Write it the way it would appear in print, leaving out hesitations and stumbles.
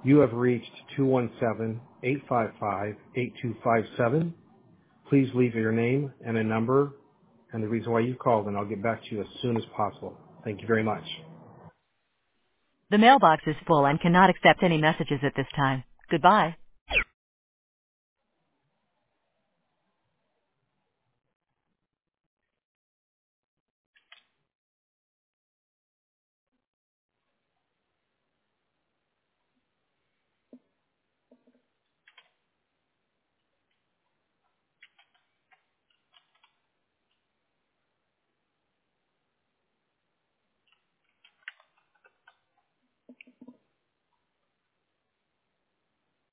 You have reached 217-855-8257. Please leave your name and a number and the reason why you called, and I'll get back to you as soon as possible. Thank you very much. The mailbox is full and cannot accept any messages at this time. Goodbye.